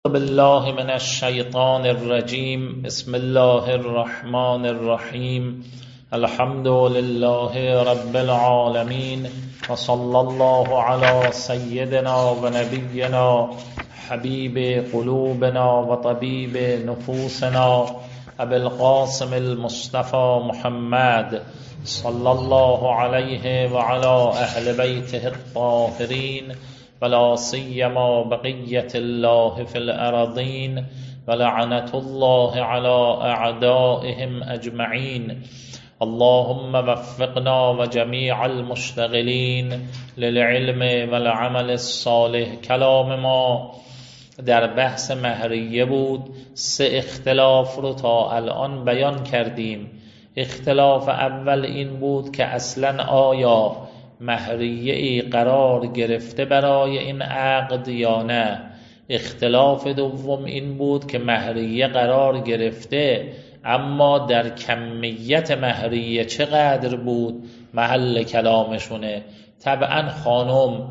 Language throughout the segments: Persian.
بالله من الشیطان الرجیم. بسم الله الرحمن الرحیم. الحمد لله رب العالمین و صلی الله علی سیدنا و نبینا حبیب قلوبنا و طبیب نفوسنا ابی القاسم المصطفى محمد صلی الله علیه و علی اهل بیته الطاهرین ولا سیما بقیت الله فی الارضین ولعنت الله علی اعدائهم اجمعین. اللهم وفقنا و جمیع المشتغلین للعلم والعمل الصالح. کلام ما در بحث مهریه بود. 3 اختلاف رو تا الان بیان کردیم. اختلاف اول این بود که اصلا آیا مهریه ای قرار گرفته برای این عقد یا نه. اختلاف دوم این بود که مهریه قرار گرفته، اما در کمیت مهریه چقدر بود محل کلامشونه. طبعا خانم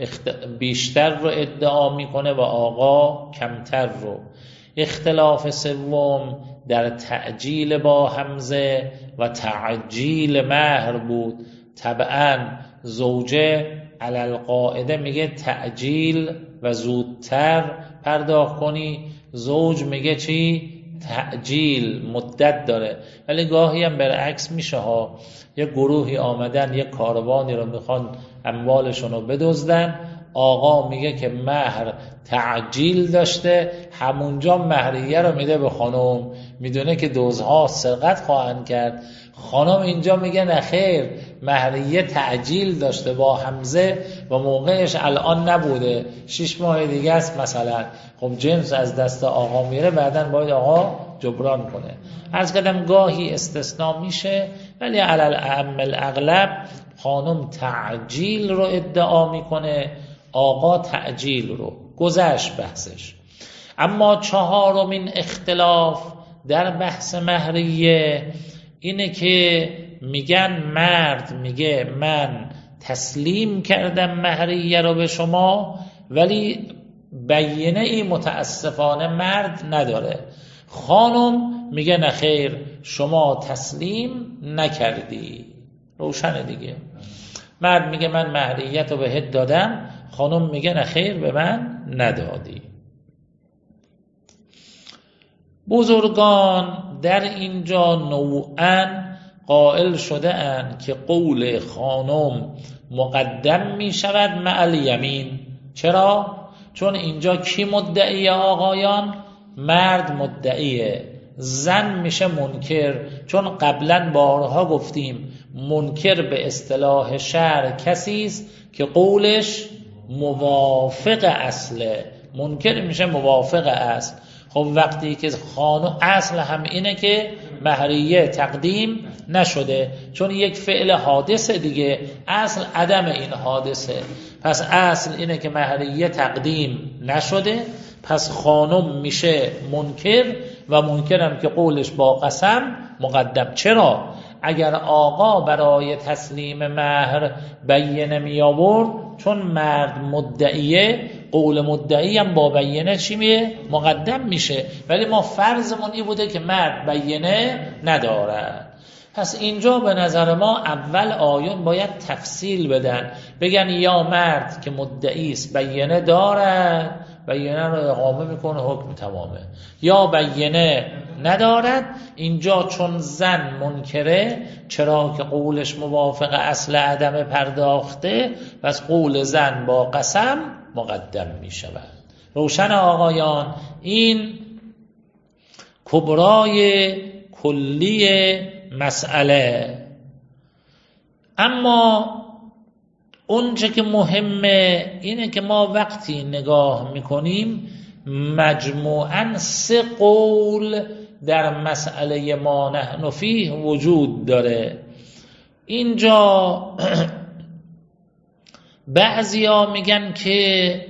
بیشتر رو ادعا میکنه و آقا کمتر رو. اختلاف سوم در تعجیل با همزه و تعجیل مهر بود. طبعا زوجه علل قاعده میگه تعجیل و زودتر پرداخت کنی، زوج میگه چی؟ تعجیل مدت داره. ولی گاهی هم برعکس میشه ها. یه گروهی آمدن یه کاروانی رو میخوان اموالشون رو بدزدن، آقا میگه که مهر تعجیل داشته، همونجا مهریه رو میده به خانم، میدونه که دزدها سرقت خواهند کرد. خانم اینجا میگه نه خیر، مهریه تعجیل داشته با همزه و موقعش الان نبوده، 6 ماه دیگه است مثلا. خب جنس از دست آقا میره، بعدن باید آقا جبران کنه. عرض کردم گاهی استثناء میشه، ولی علل اغلب خانم تعجیل رو ادعا میکنه، آقا تعجیل رو. گذشت بحثش. اما 4مین اختلاف در بحث مهریه اینه که میگن مرد میگه من تسلیم کردم مهریه رو به شما، ولی بینه ای متاسفانه مرد نداره. خانم میگه نه خیر، شما تسلیم نکردی. روشنه دیگه. مرد میگه من مهریت رو بهت دادم، خانم میگه نه خیر به من ندادی. بزرگان در اینجا نوعاً قائل شده اند که قول خانم مقدم می شود مع الیمین. چرا؟ چون اینجا کی مدعی آقایان؟ مرد مدعیه، زن میشه منکر. چون قبلا بارها گفتیم منکر به اصطلاح شرع کسی است که قولش موافق اصله. منکر میشه موافق اصل. خب وقتی که خانم اصل هم اینه که مهریه تقدیم نشده، چون یک فعل حادثه دیگه، اصل عدم این حادثه. پس اصل اینه که مهریه تقدیم نشده، پس خانم میشه منکر و منکرم که قولش با قسم مقدم. چرا؟ اگر آقا برای تسلیم مهر بینه می آورد، چون مرد مدعیه، قول مدعی هم با بینه چی میه؟ مقدم میشه. ولی ما فرضمون این بوده که مرد بینه نداره. پس اینجا به نظر ما اول آیون باید تفصیل بدن، بگن یا مرد که مدعی است بینه داره، بینه رو اقامه میکنه، حکم تمامه. یا بینه ندارد، اینجا چون زن منکره، چرا که قولش موافق اصل عدم پرداخته، پس قول زن با قسم مقدم می شود. روشن آقایان؟ این کبرای کلی مسئله. اما اونچه که مهمه اینه که ما وقتی نگاه میکنیم مجموعاً 3 قول در مسئله ما نحن فیه وجود داره. اینجا بعضیا میگن که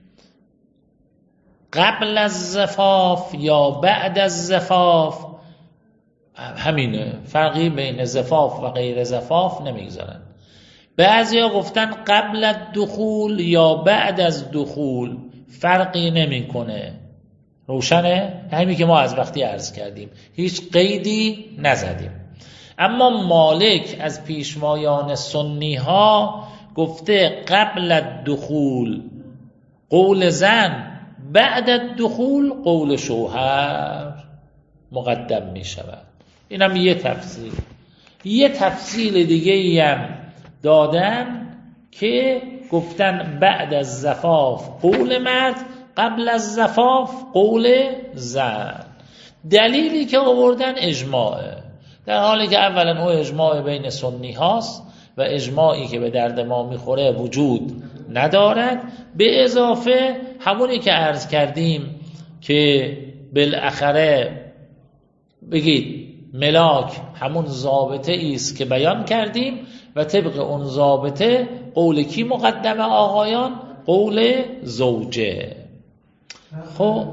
قبل از زفاف یا بعد از زفاف همینه، فرقی بین زفاف و غیر زفاف نمیگذارن. بعضیا گفتن قبل الدخول یا بعد از دخول فرقی نمیکنه. روشنه؟ همین که ما از وقتی عرض کردیم هیچ قیدی نزدیم. اما مالک از پیشوایان سنی ها گفته قبل الدخول قول زن، بعد الدخول قول شوهر مقدم می شود. اینم یه تفصیل. یه تفصیل دیگه ای هم دادن که گفتن بعد از زفاف قول مرد، قبل از زفاف قول زن. دلیلی که آوردن اجماعه، در حالی که اولا او اجماع بین سنی هاست و اجماعی که به درد ما میخوره وجود ندارد. به اضافه همونی که عرض کردیم که بالاخره بگید ملاک همون ضابطه ایست که بیان کردیم و طبق اون ضابطه قول کی مقدمه آقایان؟ قول زوجه. خب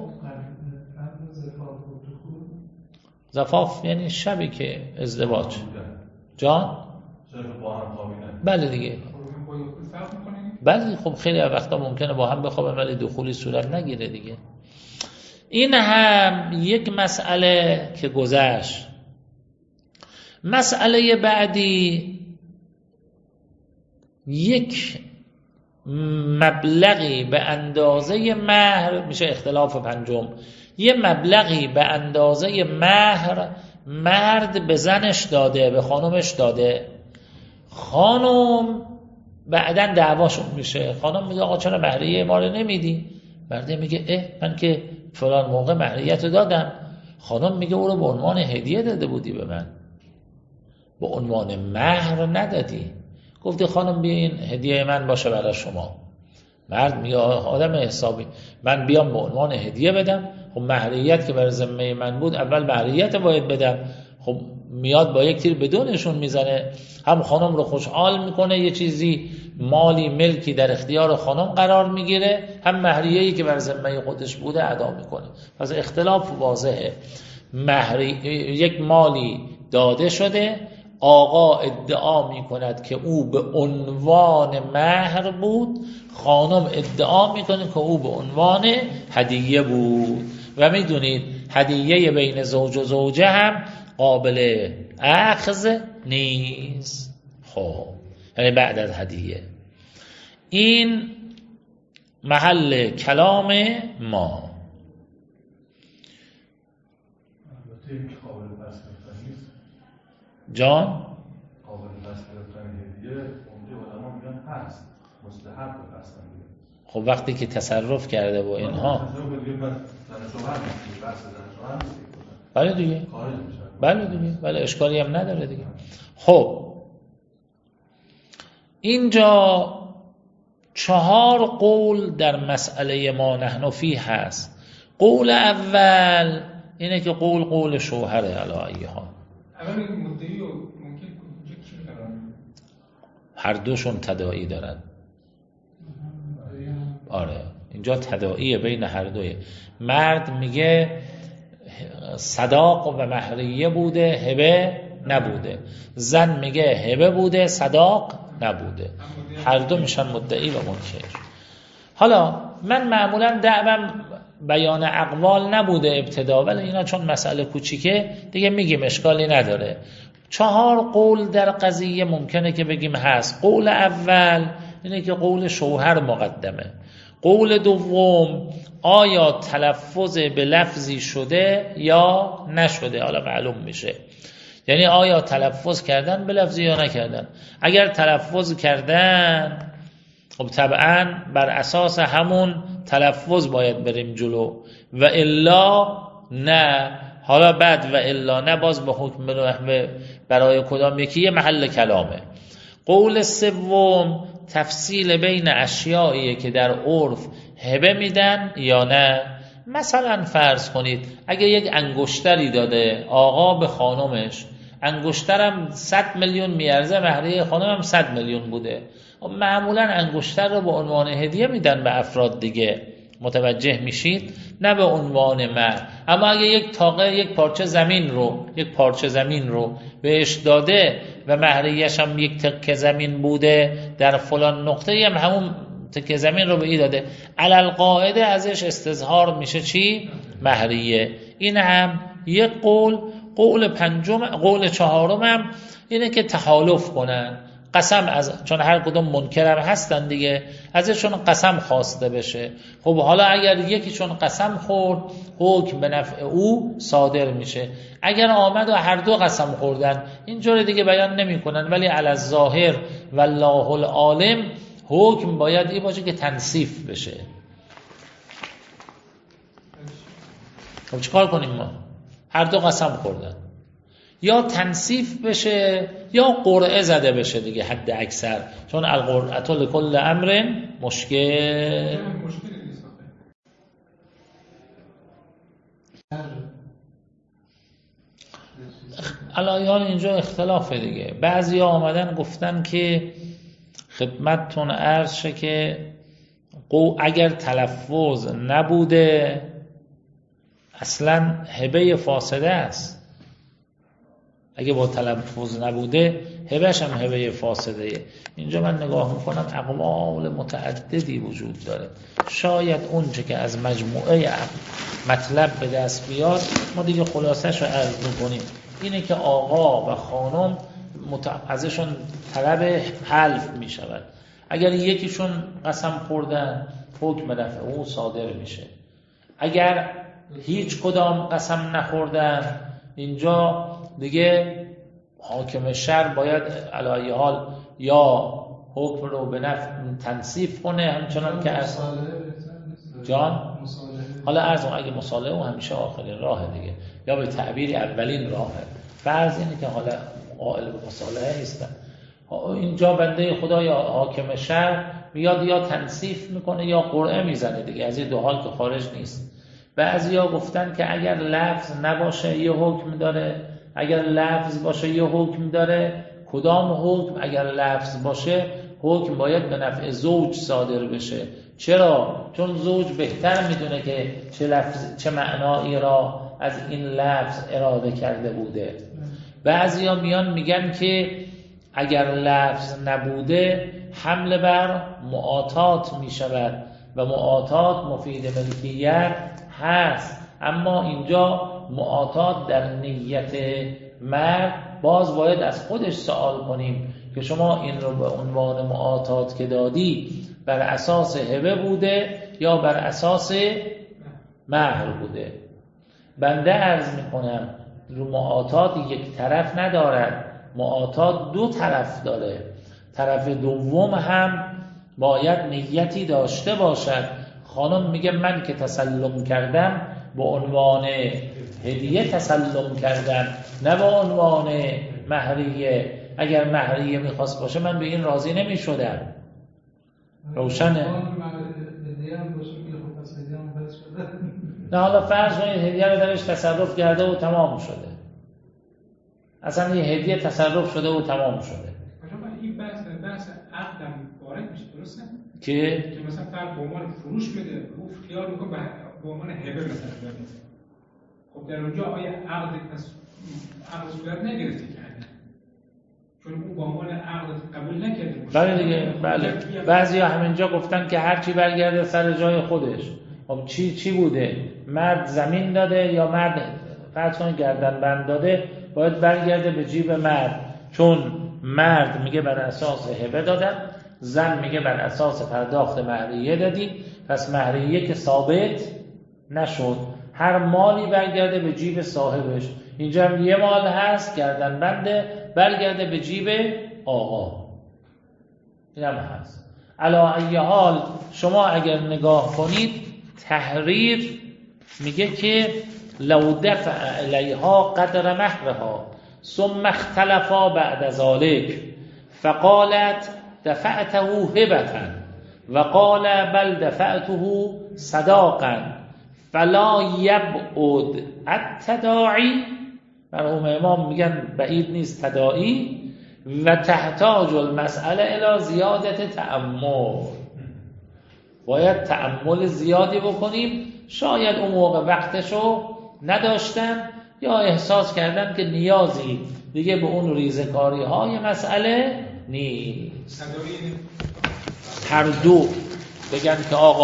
زفاف یعنی شبی که ازدواج جان؟ بله دیگه. بله خب خیلی وقتا ممکنه با هم بخوابن ولی دخولی صورت نگیره دیگه. این هم یک مسئله که گذشت. مسئله بعدی یک مبلغی به اندازه مهر، میشه اختلاف پنجم، یه مبلغی به اندازه مهر مرد به زنش داده، به خانمش داده. خانم بعدن دعواشون میشه، خانم میگه آقا چرا مهریه ما رو نمیدی؟ مرد میگه من که فلان موقع مهریت رو دادم. خانم میگه او رو به عنوان هدیه داده بودی به من، به عنوان مهر ندادی. گفتی خانم بیا این هدیه من باشه برای شما. مرد میگه آدم حسابی، من بیام به عنوان هدیه بدم؟ خب مهریت که بر ذمه من بود، اول مهریت باید بدم. خب میاد با یک تیر بدونشون میزنه، هم خانم رو خوشحال میکنه، یه چیزی مالی ملکی در اختیار خانم قرار میگیره، هم مهریه‌ای که بر ذمه خودش بوده ادا میکنه. پس اختلاف واضحه. یک مالی داده شده، آقا ادعا میکند که او به عنوان مهر بود، خانم ادعا میکنه که او به عنوان هدیه بود. و میدونید هدیه بین زوج و زوجه هم قابل اخذ نیست. خب یعنی بعد از هدیه. این محل کلام ما. جان؟ قابل پس گرفتن هدیه اونجا علما میگن هست، مستحب پس گرفتن. خب وقتی که تصرف کرده و اینها بله دیگه، بله دیگه، بله اشکالی هم نداره دیگه. خب اینجا 4 قول در مسئله ما نحن فیه هست. قول اول اینه که قول شوهره علی ها. اول مدعی و ممکن کی قرار هر دوشون تداعی دارن. آره اینجا تداعی بین هر دوی. مرد میگه صداق و مهریه بوده، هبه نبوده. زن میگه هبه بوده، صداق نبوده. هر دو میشن مدعی و منکر. حالا من معمولا دعوام بیان اقوال نبوده ابتدا، ولی اینا چون مسئله کوچیکه دیگه میگیم اشکالی نداره. 4 قول در قضیه ممکنه که بگیم هست. قول اول اینه که قول شوهر مقدمه. قول دوم آیا تلفظ به لفظی شده یا نشده، حالا معلوم میشه. یعنی آیا تلفظ کردن به لفظی یا نکردن. اگر تلفظ کردن خب طبعا بر اساس همون تلفظ باید بریم جلو، و الا نه. حالا بعد و الا نه باز به حکم برای کدام یکی یه محل کلامه. قول سوم تفصیل بین اشیاییه که در عرف هبه میدن یا نه. مثلا فرض کنید اگه یک انگشتری داده آقا به خانمش، انگشترم 100 میلیون میارزه، مهریه خانمم 100 میلیون بوده، معمولا انگشتر رو به عنوان هدیه میدن به افراد دیگه. متوجه میشید؟ نه به عنوان مهر. اما اگه یک تاقه یک پارچه زمین رو بهش داده و مهریه‌اش هم یک تکه زمین بوده در فلان نقطه، هم همون تکه زمین رو به ای داده، علل قاعده ازش استظهار میشه چی؟ مهریه. این هم یک قول پنجم. قول چهارم هم اینه که تحالف کنن، قسم چون هر کدوم منکر هستن دیگه، ازشون قسم خواسته بشه. خب حالا اگر یکیشون قسم خورد، حکم به نفع او صادر میشه. اگر آمد و هر دو قسم خوردن، اینجوری دیگه بیان نمیکنن، ولی علی الظاهر والله العالم حکم باید این باشه که تنصیف بشه. خب چیکار کنیم ما؟ هر دو قسم خوردن، یا تنصیف بشه یا قرعه زده بشه دیگه، حد اکثر، چون القرعه لکل امر مشکل. الان اینجا اختلافه دیگه. بعضی آمدن گفتن که خدمتتون عرض شه که اگر تلفظ نبوده اصلا هبه فاسده است. اگه با تلفظ نبوده هبهش هم هبه فاسده. اینجا من نگاه میکنم اقوال متعددی وجود داره. شاید اون چه که از مجموعه مطلب به دست بیاد ما دیگه خلاصش رو عرض میکنیم. اینه که آقا و خانم ازشون طلب حلف میشود. اگر یکیشون قسم خوردن حکم نفع اون صادر میشه. اگر هیچ کدام قسم نخوردن اینجا دیگه حاکم شرع باید علی حال یا حکم رو به نفع تنصیف کنه، همچنان که از جان حالا ارزم اگه مصالحه و همیشه آخرین راه دیگه، یا به تعبیر اولین راهه. فرض اینه که حالا قائل به مصالحه نیستن، اینجا بنده خدا یا حاکم شرع میاد یا تنصیف میکنه یا قرعه میزنه دیگه، از این دو حال که خارج نیست. بعضیا گفتن که اگر لفظ نباشه یه حکم داره، اگر لفظ باشه یه حکم داره. کدام حکم؟ اگر لفظ باشه حکم باید به نفع زوج صادر بشه. چرا؟ چون زوج بهتر میدونه که چه معنایی را از این لفظ اراده کرده بوده. بعضیا میان میگن که اگر لفظ نبوده حمل بر معاطات میشود و معاطات مفید ملکیت هست، اما اینجا معاطات در نیت مرد باز باید از خودش سوال کنیم که شما این رو به عنوان معاطات که دادی بر اساس هبه بوده یا بر اساس مهر بوده. بنده عرض میکنم رو معاطات یک طرف ندارد، معاطات دو طرف داره. طرف دوم هم باید نیتی داشته باشد. خانم میگه من که تسلم کردم به عنوان هدیه تسلم کردم، نه به عنوان مهریه. اگر مهریه میخواست باشه من به این راضی نمیشدم. روشنه؟ نه حالا فرض کنید هدیه رو درش تصرف کرده و تمام شده، اصلا این هدیه تصرف شده و تمام شده. این بحث عقدم وارد میشه، درسته؟ که مثلا فرد به عنوان فروش بده، او اختیار میکنه به عنوان هبه مثلا بده. خب در اونجا آیا عقد صورت نگرفته کرده؟ چون او به عنوان عقد قبول نکرده. بله دیگه، بله. بعضیا همینجا گفتن که هر چی برگرده سر جای خودش. خب چی بوده؟ مرد زمین داده یا مرد فرض کنید گردن بند داده، باید برگرده به جیب مرد، چون مرد میگه بر اساس هبه دادم، زن میگه بر اساس پرداخت مهریه دادی. پس مهریه که ثابت نشد، هر مالی برگرده به جیب صاحبش. اینجا هم یه مال هست گردن بنده، برگرده به جیب آقا. این هم هست. علی ای حال شما اگر نگاه کنید تحریر میگه که لو دفع الیها قدر مهرها ثم اختلفا بعد ذلك فقالت دفعته هبتا وقال بل دفعته صداقا فلا یبعد التداعی. مرحوم امام میگن بعید نیست تداعی و تحتاج المسئله الی زیادت تأمل. باید تأمل زیادی بکنیم. شاید اون موقع وقتشو نداشتن یا احساس کردن که نیازی دیگه به اون ریزکاری های مسئله نیست. هر دو بگن که آقا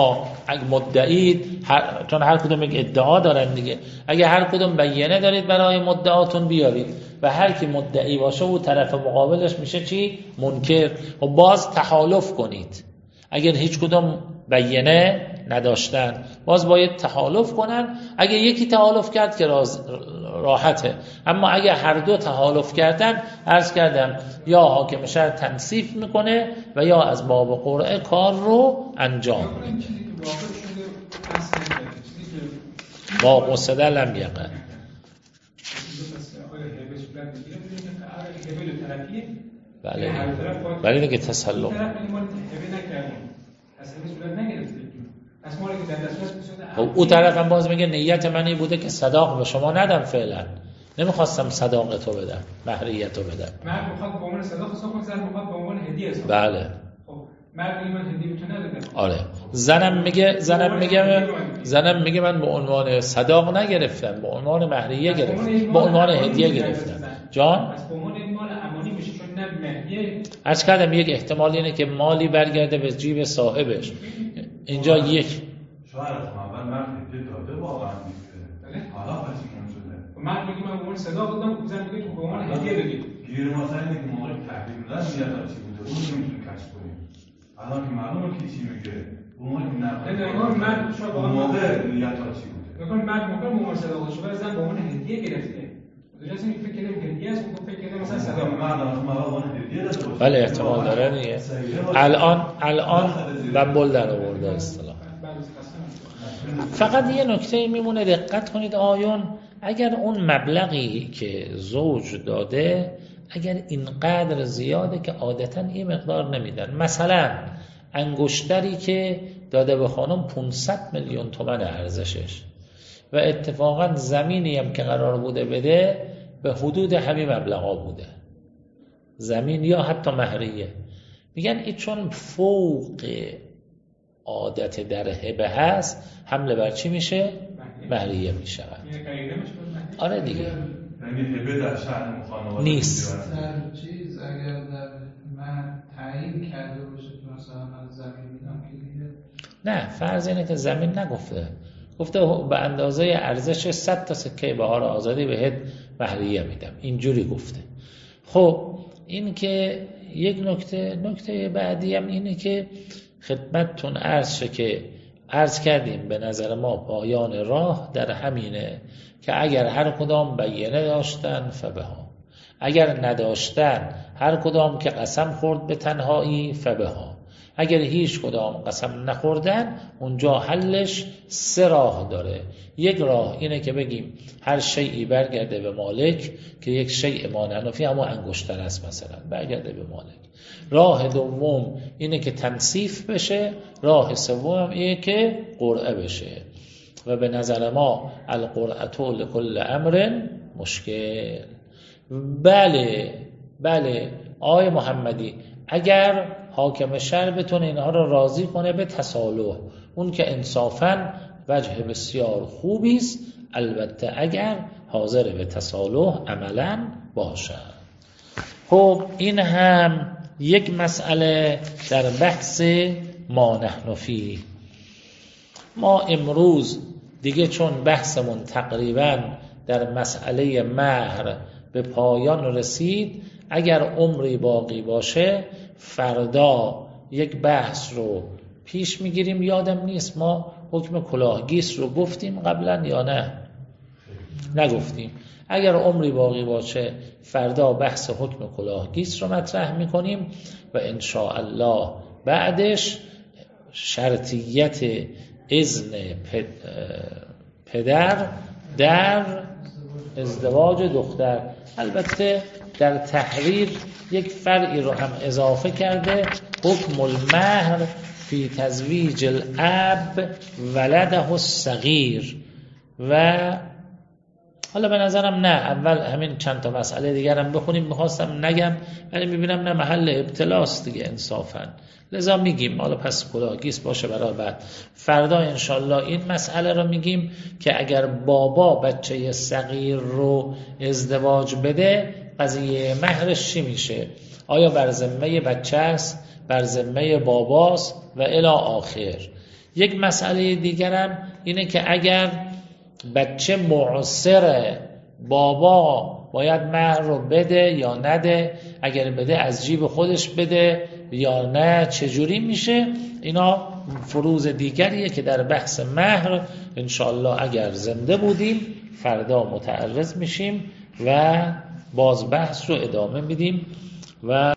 اگه مدعید چون هر کدوم یک ادعا دارن دیگه، اگه هر کدوم بیانه دارید برای مدعاتون بیارید و هر کی مدعی باشه او طرف مقابلش میشه چی؟ منکر. و باز تحالف کنید. اگر هیچ کدوم بیانه نداشتن باز باید تحالف کنن. اگه یکی تحالف کرد که راحته، اما اگه هر دو تحالف کردن عرض کردم یا حاکم شهر تنصیف میکنه و یا از باب قرعه کار رو انجام میده. با قصده لم یقع. بله ولی دیگه تسلم او طرف هم باز میگه نیت من این بوده که صداق به شما ندم، فعلا نمیخواستم صداق تو بدم، مهریت تو بدم. مرد میخواد به عنوان صداق حساب کنه، زن میخواد به عنوان هدیه حساب. بله. خب مرد میگه من هدیه میتونه ندم. آره. زنم میگه من به عنوان صداق نگرفتم، به عنوان مهریه گرفتم، به عنوان هدیه گرفتم. جان؟ از به عنوان مال امانی میشه چون نه مهریه. عرض کردم یک احتمال اینه که مالی برگرده به جیب صاحبش. اینجا یک شاید اول مرد هدیه داده واقعا نیست. حالا پس این شده. مرد میگه من به عنوان صداق دادم، زن میگه تو به عنوان هدیه دادی. گیر مثلا اینه که موقع تحریم دادن نیت چی بوده؟ اون نمیتونی کشف کنی. الان که معلومه که چی میگه. اون موقع مرد شاید واقعا موقع نیت چی بوده؟ میگن مرد موقع به عنوان صداق شده، زن به عنوان هدیه گرفته. درست این فکر کنم هدیه است، اون فکر کنم مثلا صداق. مرد اون هدیه داده. بله احتمال داره دیگه. الان بمبل در آورده اصطلاح. فقط یه نکته میمونه دقت کنید آیون، اگر اون مبلغی که زوج داده اگر اینقدر زیاده که عادتاً این مقدار نمیدن، مثلا انگشتری که داده به خانم 500 میلیون تومان ارزشش و اتفاقاً زمینی هم که قرار بوده بده به حدود همین مبلغا بوده، زمین یا حتی مهریه، میگن این چون فوق عادت در هبه هست حمله بر چی میشه؟ مهریه میشه. آره دیگه یعنی هبه در شأن خانواده نیست. در چیز اگر در من تعیین کرده باشه که مثلا من زمین میدم که دیگه نه، فرض اینه که زمین نگفته، گفته به اندازه ارزش 100 تا سکه بهار آزادی بهت مهریه میدم، اینجوری گفته. خب این که یک نکته بعدی هم اینه که خدمتتون عرض شه که عرض کردیم به نظر ما پایان راه در همینه که اگر هر کدام بیانه داشتن فبها، اگر نداشتن هر کدام که قسم خورد به تنهایی فبها، اگر هیچ کدام قسم نخوردن اونجا حلش 3 راه داره. یک راه اینه که بگیم هر شیئی برگرده به مالک که یک شیء مانعنفی اما انگشتر است مثلا برگرده به مالک. راه دوم اینه که تنصیف بشه، راه سوم اینه که قرعه بشه و به نظر ما القرعه لکل امر مشکل. بله آقای محمدی اگر حاکم شهر بتونه اینها رو راضی کنه به تصالح، اون که انصافاً وجه بسیار خوبی است، البته اگر حاضر به تصالح عملاً باشه. خب این هم یک مسئله در بحث ما نحن فیه. ما امروز دیگه چون بحثمون تقریباً در مسئله مهر به پایان رسید، اگر عمری باقی باشه فردا یک بحث رو پیش میگیریم. یادم نیست ما حکم کلاهگیس رو گفتیم قبلا یا نه؟ نگفتیم. اگر عمری باقی باشه فردا بحث حکم کلاهگیس رو مطرح میکنیم و ان شاء الله بعدش شرطیت اذن پدر در ازدواج دختر. البته در تحریر یک فرعی رو هم اضافه کرده، حکم المهر فی تزویج الاب ولده الصغیر. و حالا به نظرم نه، اول همین چند تا مسئله دیگر هم بخونیم، میخواستم نگم ولی میبینم نه، محل ابتلاست دیگه انصافا، لذا میگیم حالا پس کلاهگیس باشه برای بعد. فردا انشالله این مسئله رو میگیم که اگر بابا بچه صغیر رو ازدواج بده قضیه مهرش چی میشه؟ آیا بر ذمه بچه است، بر ذمه باباست و الی آخر. یک مسئله دیگرم اینه که اگر بچه معسره، بابا باید مهر رو بده یا نده، اگر بده از جیب خودش بده یا نه، چجوری میشه؟ اینا فروض دیگریه که در بحث مهر انشاءالله اگر زنده بودیم فردا متعرض میشیم و باز بحث رو ادامه میدیم و